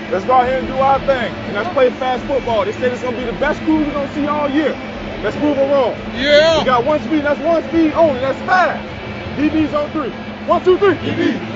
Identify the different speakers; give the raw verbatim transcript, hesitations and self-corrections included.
Speaker 1: Let's go out here and do our thing. And let's play fast football. They said it's going to be the best crew we're going to see all year. Let's prove them wrong.
Speaker 2: Yeah.
Speaker 1: We got one speed. That's one speed only. That's fast. D B's on three. One, two, three.
Speaker 2: D B.